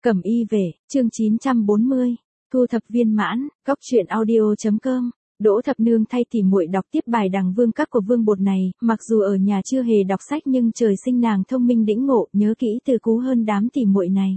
Cẩm y về, chương 940, thu thập viên mãn, góc truyện audio.com. Đỗ Thập Nương thay tỉ muội đọc tiếp bài Đằng Vương Các của Vương Bột này, mặc dù ở nhà chưa hề đọc sách nhưng trời sinh nàng thông minh đĩnh ngộ, nhớ kỹ từ cú hơn đám tỉ muội này.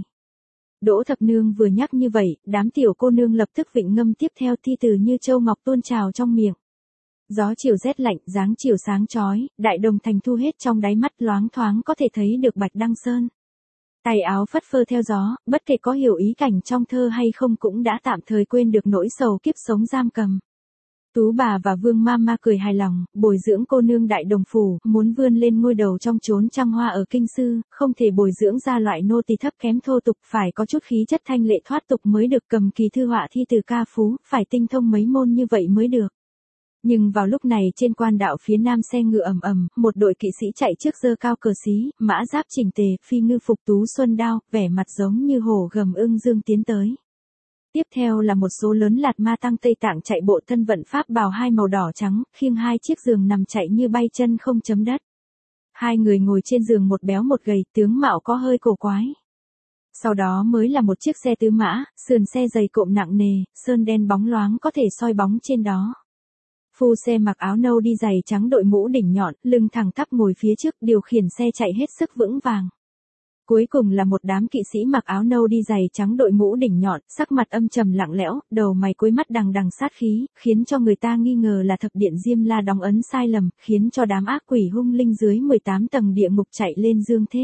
Đỗ Thập Nương vừa nhắc như vậy, đám tiểu cô nương lập tức vịnh ngâm tiếp theo thi từ như châu ngọc tuôn trào trong miệng. Gió chiều rét lạnh, dáng chiều sáng chói, đại đồng thành thu hết trong đáy mắt loáng thoáng có thể thấy được Bạch Đăng Sơn. Tay áo phất phơ theo gió, bất kể có hiểu ý cảnh trong thơ hay không cũng đã tạm thời quên được nỗi sầu kiếp sống giam cầm. Tú bà và Vương Mama cười hài lòng, bồi dưỡng cô nương đại đồng phủ, muốn vươn lên ngôi đầu trong chốn trăng hoa ở kinh sư, không thể bồi dưỡng ra loại nô tỳ thấp kém thô tục, phải có chút khí chất thanh lệ thoát tục mới được, cầm kỳ thư họa thi từ ca phú, phải tinh thông mấy môn như vậy mới được. Nhưng vào lúc này trên quan đạo phía nam xe ngựa ầm ầm, một đội kỵ sĩ chạy trước giơ cao cờ xí, mã giáp chỉnh tề, phi ngư phục tú xuân đao, vẻ mặt giống như hổ gầm ưng dương tiến tới. Tiếp theo là một số lớn lạt ma tăng Tây Tạng chạy bộ thân vận pháp bào hai màu đỏ trắng, khiêng hai chiếc giường nằm chạy như bay chân không chấm đất. Hai người ngồi trên giường một béo một gầy, tướng mạo có hơi cổ quái. Sau đó mới là một chiếc xe tứ mã, sườn xe dày cộm nặng nề, sơn đen bóng loáng có thể soi bóng trên đó. Phu xe mặc áo nâu đi giày trắng đội mũ đỉnh nhọn, lưng thẳng tắp ngồi phía trước điều khiển xe chạy hết sức vững vàng. Cuối cùng là một đám kỵ sĩ mặc áo nâu đi giày trắng đội mũ đỉnh nhọn, sắc mặt âm trầm lặng lẽo, đầu mày cuối mắt đằng đằng sát khí, khiến cho người ta nghi ngờ là thập điện Diêm La đóng ấn sai lầm, khiến cho đám ác quỷ hung linh dưới 18 tầng địa ngục chạy lên dương thế.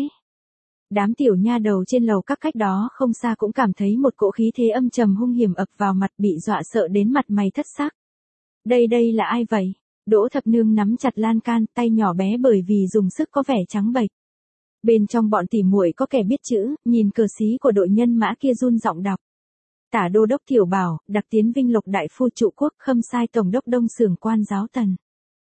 Đám tiểu nha đầu trên lầu các cách đó không xa cũng cảm thấy một cỗ khí thế âm trầm hung hiểm ập vào mặt, bị dọa sợ đến mặt mày thất sắc. Đây là ai vậy? Đỗ Thập Nương nắm chặt lan can, tay nhỏ bé bởi vì dùng sức có vẻ trắng bệch. Bên trong bọn tỉ muội có kẻ biết chữ, nhìn cờ xí của đội nhân mã kia run giọng đọc. Tả đô đốc Tiểu Bảo, đặc tiến Vinh Lộc đại phu trụ quốc, khâm sai tổng đốc Đông Xưởng quan giáo Tần.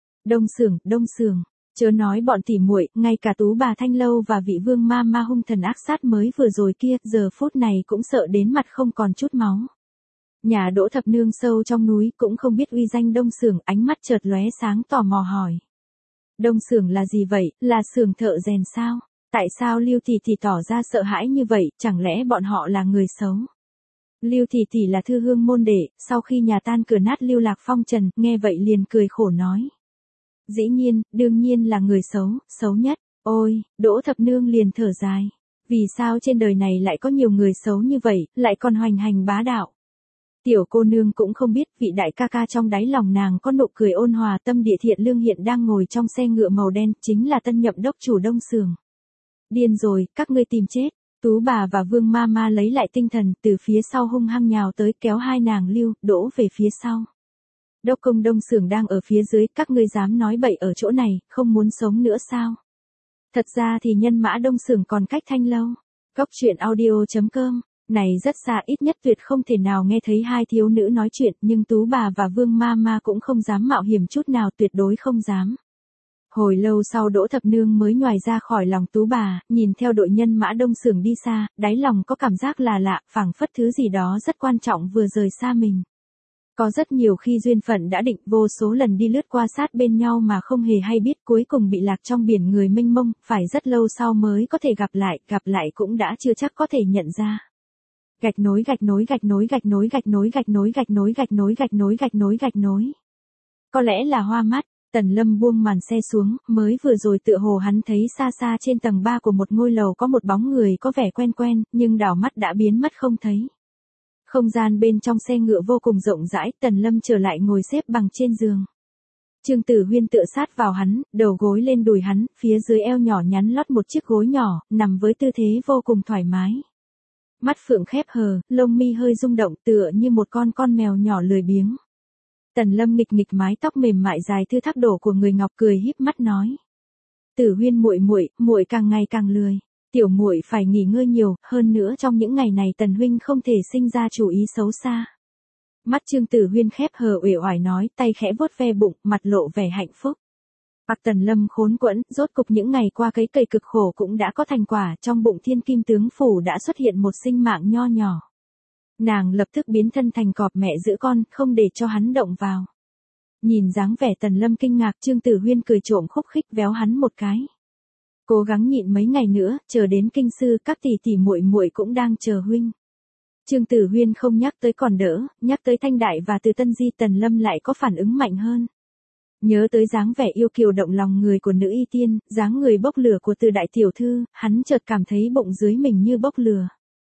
Đông Xưởng, chớ nói bọn tỉ muội, ngay cả Tú bà Thanh Lâu và vị Vương ma hung thần ác sát mới vừa rồi kia, giờ phút này cũng sợ đến mặt không còn chút máu. Nhà Đỗ Thập Nương sâu trong núi cũng không biết uy danh Đông Xưởng, ánh mắt chợt lóe sáng tò mò hỏi. Đông Xưởng là gì vậy, là xưởng thợ rèn sao? Tại sao Lưu Tỷ Tỷ tỏ ra sợ hãi như vậy, chẳng lẽ bọn họ là người xấu? Lưu Tỷ Tỷ là thư hương môn đệ, sau khi nhà tan cửa nát lưu lạc phong trần, nghe vậy liền cười khổ nói. Dĩ nhiên, đương nhiên là người xấu, xấu nhất. Ôi, Đỗ Thập Nương liền thở dài. Vì sao trên đời này lại có nhiều người xấu như vậy, lại còn hoành hành bá đạo? Tiểu cô nương cũng không biết vị đại ca ca trong đáy lòng nàng có nụ cười ôn hòa tâm địa thiện lương hiện đang ngồi trong xe ngựa màu đen, chính là tân nhậm đốc chủ Đông Xưởng. Điên rồi, các ngươi tìm chết. Tú bà và Vương Mama lấy lại tinh thần, từ phía sau hung hăng nhào tới kéo hai nàng Lưu, Đỗ về phía sau. Đốc công Đông Xưởng đang ở phía dưới, các ngươi dám nói bậy ở chỗ này, không muốn sống nữa sao? Thật ra thì nhân mã Đông Xưởng còn cách Thanh Lâu. Góc truyện audio.com. Này rất xa, ít nhất tuyệt không thể nào nghe thấy hai thiếu nữ nói chuyện, nhưng Tú bà và Vương Mama cũng không dám mạo hiểm chút nào, tuyệt đối không dám. Hồi lâu sau Đỗ Thập Nương mới nhoài ra khỏi lòng Tú bà, nhìn theo đội nhân mã Đông Xưởng đi xa, đáy lòng có cảm giác là lạ, phảng phất thứ gì đó rất quan trọng vừa rời xa mình. Có rất nhiều khi duyên phận đã định, vô số lần đi lướt qua sát bên nhau mà không hề hay biết, cuối cùng bị lạc trong biển người mênh mông, phải rất lâu sau mới có thể gặp lại cũng đã chưa chắc có thể nhận ra. Gạch nối. Có lẽ là hoa mắt, Tần Lâm buông màn xe xuống, mới vừa rồi tựa hồ hắn thấy xa xa trên tầng 3 của một ngôi lầu có một bóng người có vẻ quen, nhưng đảo mắt đã biến mất không thấy. Không gian bên trong xe ngựa vô cùng rộng rãi, Tần Lâm trở lại ngồi xếp bằng trên giường. Trương Tử Huyên tựa sát vào hắn, đầu gối lên đùi hắn, phía dưới eo nhỏ nhắn lót một chiếc gối nhỏ, nằm với tư thế vô cùng thoải mái. Mắt phượng khép hờ, lông mi hơi rung động tựa như một con mèo nhỏ lười biếng. Tần Lâm nghịch mái tóc mềm mại dài thư thác đổ của người ngọc cười híp mắt nói. Tử Huyên muội càng ngày càng lười. Tiểu muội phải nghỉ ngơi nhiều, hơn nữa trong những ngày này Tần huynh không thể sinh ra chủ ý xấu xa. Mắt Trương Tử Huyên khép hờ uể oải nói, tay khẽ vuốt ve bụng, mặt lộ vẻ hạnh phúc. Tần Lâm khốn quẫn, rốt cục những ngày qua cấy cày cực khổ cũng đã có thành quả, trong bụng Thiên Kim tướng phủ đã xuất hiện một sinh mạng nho nhỏ. Nàng lập tức biến thân thành cọp mẹ giữ con, không để cho hắn động vào. Nhìn dáng vẻ Tần Lâm kinh ngạc, Trương Tử Huyên cười trộm khúc khích véo hắn một cái. Cố gắng nhịn mấy ngày nữa, chờ đến kinh sư, các tỷ tỷ muội muội cũng đang chờ huynh. Trương Tử Huyên không nhắc tới còn đỡ, nhắc tới Thanh Đại và Từ Tân Di, Tần Lâm lại có phản ứng mạnh hơn. Nhớ tới dáng vẻ yêu kiều động lòng người của nữ y tiên, dáng người bốc lửa của Từ đại tiểu thư, hắn chợt cảm thấy bụng dưới mình như bốc lửa.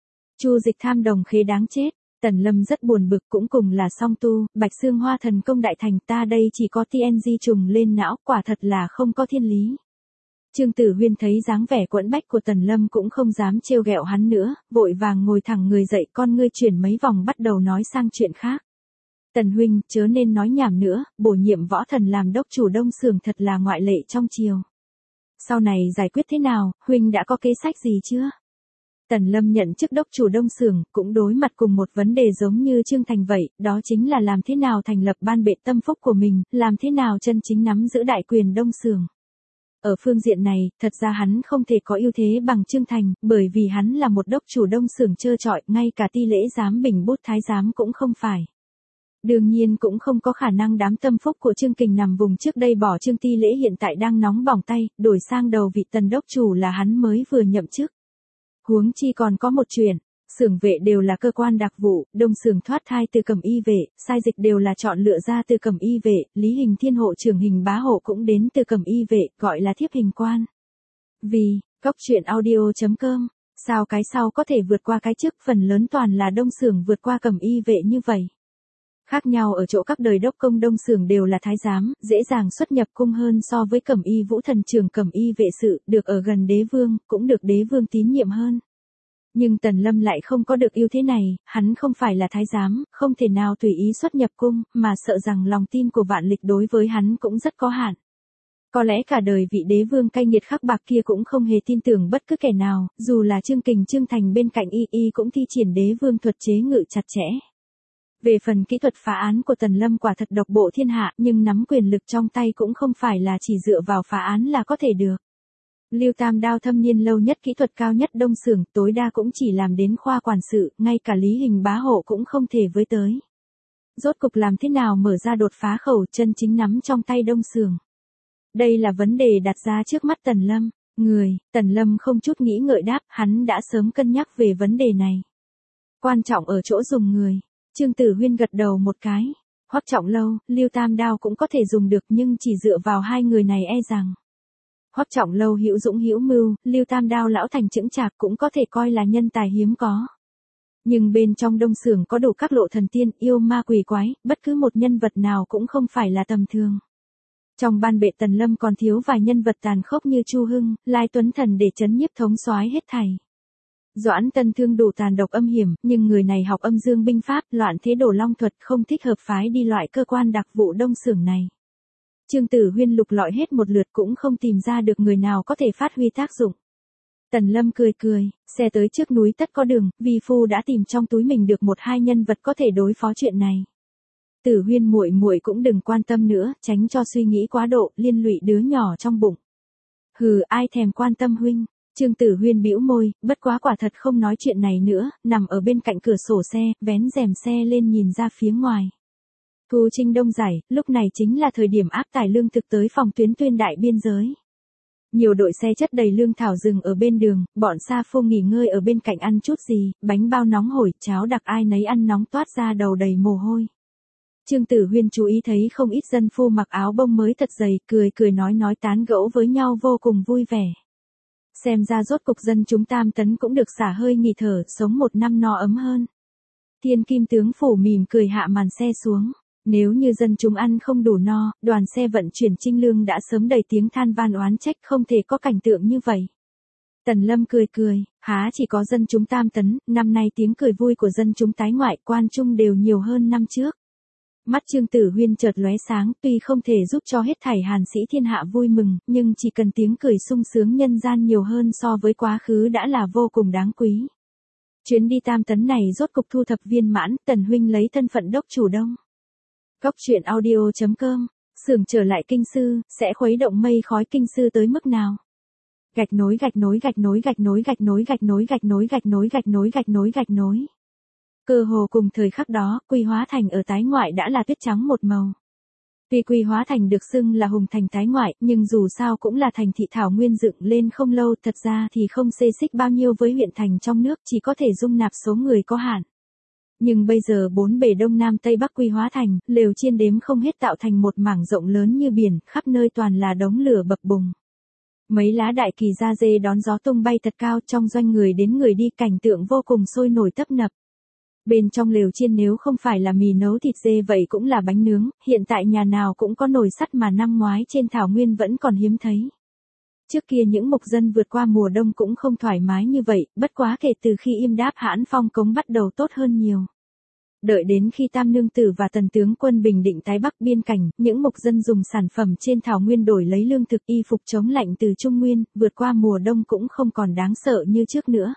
Chu Dịch tham đồng khế đáng chết. Tần Lâm rất buồn bực, cũng cùng là song tu, Bạch Xương Hoa thần công đại thành, ta đây chỉ có TNG trùng lên não, quả thật là không có thiên lý. Trương Tử Huyên thấy dáng vẻ quẫn bách của Tần Lâm cũng không dám trêu ghẹo hắn nữa, vội vàng ngồi thẳng người dậy, con ngươi chuyển mấy vòng bắt đầu nói sang chuyện khác. Tần huynh, chớ nên nói nhảm nữa, bổ nhiệm Võ Thần làm đốc chủ Đông Xưởng thật là ngoại lệ trong triều. Sau này giải quyết thế nào, huynh đã có kế sách gì chưa? Tần Lâm nhận chức đốc chủ Đông Xưởng, cũng đối mặt cùng một vấn đề giống như Trương Thành vậy, đó chính là làm thế nào thành lập ban bệ tâm phúc của mình, làm thế nào chân chính nắm giữ đại quyền Đông Xưởng. Ở phương diện này, thật ra hắn không thể có ưu thế bằng Trương Thành, bởi vì hắn là một đốc chủ Đông Xưởng trơ trọi, ngay cả ti lễ giám bình bút thái giám cũng không phải. Đương nhiên cũng không có khả năng đám tâm phúc của Trương Kình nằm vùng trước đây bỏ Trương ti lễ hiện tại đang nóng bỏng tay, đổi sang đầu vị Tần đốc chủ là hắn mới vừa nhậm chức. Huống chi còn có một chuyện, xưởng vệ đều là cơ quan đặc vụ, Đông Xưởng thoát thai từ Cẩm Y vệ, sai dịch đều là chọn lựa ra từ Cẩm Y vệ, Lý Hình Thiên hộ trưởng Hình Bá hộ cũng đến từ Cẩm Y vệ, gọi là thiếp hình quan. Vì, coctruyện.audio.com, sao cái sau có thể vượt qua cái trước, phần lớn toàn là Đông Xưởng vượt qua Cẩm Y vệ như vậy. Khác nhau ở chỗ các đời đốc công Đông Xưởng đều là thái giám, dễ dàng xuất nhập cung hơn so với Cẩm Y Vũ thần trưởng Cẩm Y vệ sự, được ở gần đế vương, cũng được đế vương tín nhiệm hơn. Nhưng Tần Lâm lại không có được ưu thế này, hắn không phải là thái giám, không thể nào tùy ý xuất nhập cung, mà sợ rằng lòng tin của Vạn Lịch đối với hắn cũng rất có hạn. Có lẽ cả đời vị đế vương cay nghiệt khắc bạc kia cũng không hề tin tưởng bất cứ kẻ nào, dù là Trương Kình Trương Thành bên cạnh y cũng thi triển đế vương thuật chế ngự chặt chẽ. Về phần kỹ thuật phá án của Tần Lâm quả thật độc bộ thiên hạ, nhưng nắm quyền lực trong tay cũng không phải là chỉ dựa vào phá án là có thể được. Lưu Tam Đao thâm niên lâu nhất, kỹ thuật cao nhất Đông Xưởng, tối đa cũng chỉ làm đến khoa quản sự, ngay cả Lý Hình Bá hộ cũng không thể với tới. Rốt cục làm thế nào mở ra đột phá khẩu, chân chính nắm trong tay Đông Xưởng. Đây là vấn đề đặt ra trước mắt Tần Lâm. Tần Lâm không chút nghĩ ngợi đáp, hắn đã sớm cân nhắc về vấn đề này. Quan trọng ở chỗ dùng người. Trương Tử Huyên gật đầu một cái. Hoắc Trọng Lâu, Lưu Tam Đao cũng có thể dùng được, nhưng chỉ dựa vào hai người này e rằng. Hoắc Trọng Lâu hữu dũng hữu mưu, Lưu Tam Đao lão thành chững chạc cũng có thể coi là nhân tài hiếm có. Nhưng bên trong Đông Xưởng có đủ các lộ thần tiên, yêu ma quỷ quái, bất cứ một nhân vật nào cũng không phải là tầm thường. Trong ban bệ Tần Lâm còn thiếu vài nhân vật tàn khốc như Chu Hưng, Lai Tuấn Thần để trấn nhiếp thống soái hết thảy. Doãn Tân Thương đủ tàn độc âm hiểm, nhưng người này học âm dương binh pháp, loạn thế đổ long thuật, không thích hợp phái đi loại cơ quan đặc vụ Đông Xưởng này. Trương Tử Huyên lục lọi hết một lượt cũng không tìm ra được người nào có thể phát huy tác dụng. Tần Lâm cười cười, xe tới trước núi tất có đường, vi phu đã tìm trong túi mình được một hai nhân vật có thể đối phó chuyện này. Tử Huyên muội muội cũng đừng quan tâm nữa, tránh cho suy nghĩ quá độ, liên lụy đứa nhỏ trong bụng. Hừ, ai thèm quan tâm huynh. Trương Tử Huyên bĩu môi, bất quá quả thật không nói chuyện này nữa, nằm ở bên cạnh cửa sổ xe, vén rèm xe lên nhìn ra phía ngoài. Thu Trinh đông giải, lúc này chính là thời điểm áp tải lương thực tới phòng tuyến tuyên đại biên giới. Nhiều đội xe chất đầy lương thảo dừng ở bên đường, bọn Sa Phu nghỉ ngơi ở bên cạnh ăn chút gì, bánh bao nóng hổi, cháo đặc ai nấy ăn nóng toát ra đầu đầy mồ hôi. Trương Tử Huyên chú ý thấy không ít dân phu mặc áo bông mới thật dày, cười nói tán gẫu với nhau vô cùng vui vẻ. Xem ra rốt cục dân chúng Tam Tấn cũng được xả hơi nghỉ thở, sống một năm no ấm hơn. Thiên Kim tướng phủ mỉm cười hạ màn xe xuống. Nếu như dân chúng ăn không đủ no, đoàn xe vận chuyển trinh lương đã sớm đầy tiếng than van oán trách, không thể có cảnh tượng như vậy. Tần Lâm cười, há chỉ có dân chúng Tam Tấn, năm nay tiếng cười vui của dân chúng tái ngoại quan trung đều nhiều hơn năm trước. Mắt Trương Tử Huyên chợt lóe sáng, tuy không thể giúp cho hết thảy hàn sĩ thiên hạ vui mừng, nhưng chỉ cần tiếng cười sung sướng nhân gian nhiều hơn so với quá khứ đã là vô cùng đáng quý. Chuyến đi Tam Tấn này rốt cục thu thập viên mãn, Tần huynh lấy thân phận đốc chủ Đông. Coctruyện.audio.com, xưởng trở lại kinh sư, sẽ khuấy động mây khói kinh sư tới mức nào? Gạch nối. Cơ hồ cùng thời khắc đó, Quy Hóa Thành ở tái ngoại đã là tuyết trắng một màu. Tuy Quy Hóa Thành được xưng là hùng thành tái ngoại, nhưng dù sao cũng là thành thị thảo nguyên dựng lên không lâu, thật ra thì không xê xích bao nhiêu với huyện thành trong nước, chỉ có thể dung nạp số người có hạn. Nhưng bây giờ bốn bề đông nam tây bắc Quy Hóa Thành, lều chiên đếm không hết tạo thành một mảng rộng lớn như biển, khắp nơi toàn là đống lửa bập bùng. Mấy lá đại kỳ da dê đón gió tung bay thật cao, trong doanh người đến người đi, cảnh tượng vô cùng sôi nổi tấp nập. Bên trong lều chiên nếu không phải là mì nấu thịt dê vậy cũng là bánh nướng, hiện tại nhà nào cũng có nồi sắt mà năm ngoái trên thảo nguyên vẫn còn hiếm thấy. Trước kia những mục dân vượt qua mùa đông cũng không thoải mái như vậy, bất quá kể từ khi Im Đáp Hãn Phong cống bắt đầu tốt hơn nhiều. Đợi đến khi Tam Nương Tử và Tần tướng quân bình định tái bắc biên cảnh, những mục dân dùng sản phẩm trên thảo nguyên đổi lấy lương thực y phục chống lạnh từ Trung Nguyên, vượt qua mùa đông cũng không còn đáng sợ như trước nữa.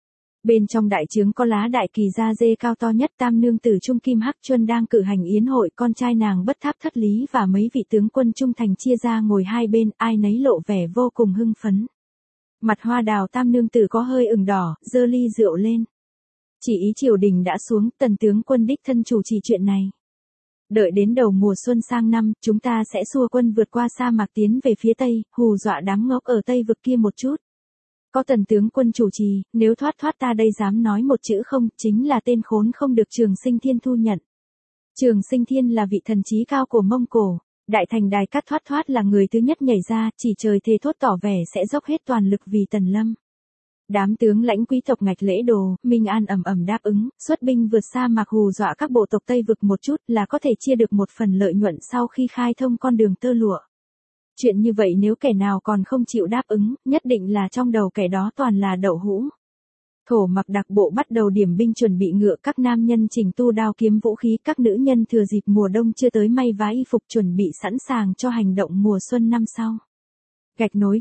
Bên trong đại trướng có lá đại kỳ da dê cao to nhất, Tam Nương Tử Trung Kim Hắc Chuân đang cử hành yến hội, con trai nàng Bất Tháp Thất Lý và mấy vị tướng quân trung thành chia ra ngồi hai bên, ai nấy lộ vẻ vô cùng hưng phấn. Mặt hoa đào Tam Nương Tử có hơi ửng đỏ, giơ ly rượu lên. Chỉ ý triều đình đã xuống, Tần tướng quân đích thân chủ trì chuyện này. Đợi đến đầu mùa xuân sang năm, chúng ta sẽ xua quân vượt qua sa mạc tiến về phía tây, hù dọa đám ngốc ở tây vực kia một chút. Có Tần tướng quân chủ trì, nếu thoát ta đây dám nói một chữ không, chính là tên khốn không được Trường Sinh Thiên thu nhận. Trường Sinh Thiên là vị thần trí cao của Mông Cổ, đại thành Đài Cát thoát là người thứ nhất nhảy ra, chỉ trời thề thốt tỏ vẻ sẽ dốc hết toàn lực vì Tần Lâm. Đám tướng lãnh quý tộc ngạch lễ đồ, Minh An ầm đáp ứng, xuất binh vượt sa mạc hù dọa các bộ tộc Tây vực một chút là có thể chia được một phần lợi nhuận sau khi khai thông con đường tơ lụa. Chuyện như vậy nếu kẻ nào còn không chịu đáp ứng, nhất định là trong đầu kẻ đó toàn là đậu hũ. Thổ Mặc đặc bộ bắt đầu điểm binh chuẩn bị ngựa, các nam nhân chỉnh tu đao kiếm vũ khí, các nữ nhân thừa dịp mùa đông chưa tới may vá y phục chuẩn bị sẵn sàng cho hành động mùa xuân năm sau. Gạch nối.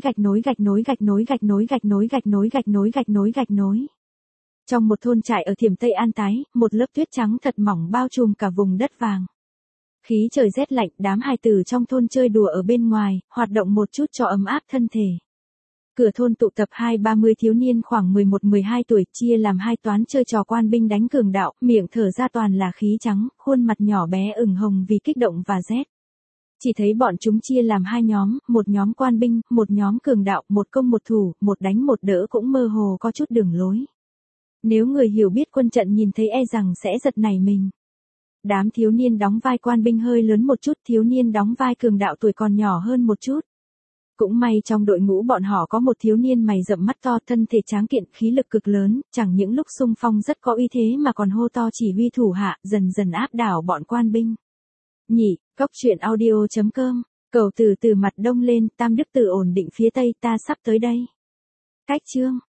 Trong một thôn trại ở Thiểm Tây An Tái, một lớp tuyết trắng thật mỏng bao trùm cả vùng đất vàng. Khí trời rét lạnh, đám hài tử trong thôn chơi đùa ở bên ngoài, hoạt động một chút cho ấm áp thân thể. Cửa thôn tụ tập 20-30 thiếu niên khoảng 11-12 tuổi, chia làm hai toán chơi trò quan binh đánh cường đạo, miệng thở ra toàn là khí trắng, khuôn mặt nhỏ bé ửng hồng vì kích động và rét. Chỉ thấy bọn chúng chia làm hai nhóm, một nhóm quan binh, một nhóm cường đạo, một công một thủ, một đánh một đỡ cũng mơ hồ có chút đường lối. Nếu người hiểu biết quân trận nhìn thấy e rằng sẽ giật nảy mình. Đám thiếu niên đóng vai quan binh hơi lớn một chút, thiếu niên đóng vai cường đạo tuổi còn nhỏ hơn một chút. Cũng may trong đội ngũ bọn họ có một thiếu niên mày rậm mắt to, thân thể tráng kiện, khí lực cực lớn, chẳng những lúc xung phong rất có uy thế mà còn hô to chỉ huy thủ hạ, dần dần áp đảo bọn quan binh. Nhỉ, Cốc Truyện Audio.com, cầu từ mặt đông lên, Tam Đức Tử ổn định phía tây, ta sắp tới đây. Cách chương